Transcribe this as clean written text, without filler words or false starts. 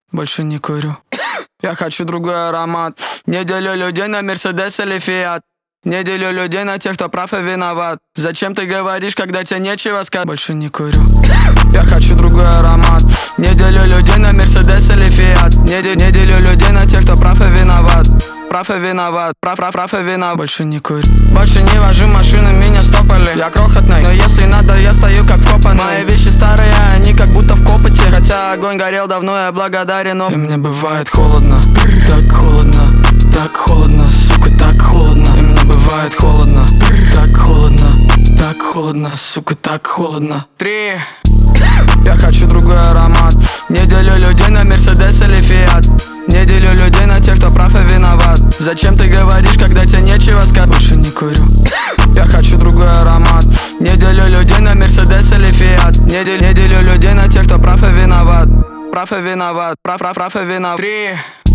Больше не курю. Я хочу другой аромат. Не делю людей на Мерседес или Фиат. Не делю людей на тех, кто прав и виноват. Зачем ты говоришь, когда тебе нечего сказать? Больше не курю. Я хочу другой аромат. Не делю людей на Мерседес или Фиат. Не делю людей на тех, кто прав и виноват. Прав и виноват, прав и виноват. Больше не курю. Больше не вожу машину, меня стопали. Я крохотный, но если надо, я стою как вкопанный. Мои вещи старые, они как будто в копоте. Хотя огонь горел давно, я благодарен, но и мне бывает холодно. Так холодно, так холодно, сука, так холодно. И мне бывает холодно. Так холодно, так холодно, сука, так холодно. 3. Я хочу другой аромат. Не делю людей на Мерседес или Фиат. Не делю людей на тех, кто прав и виноват. Зачем ты говоришь, когда тебе нечего сказать? Больше не курю. Я хочу другой аромат. Не делю людей на Мерседес или Фиат. Не делю людей на тех, кто прав и виноват. Прав и виноват, прав и виноват. 3.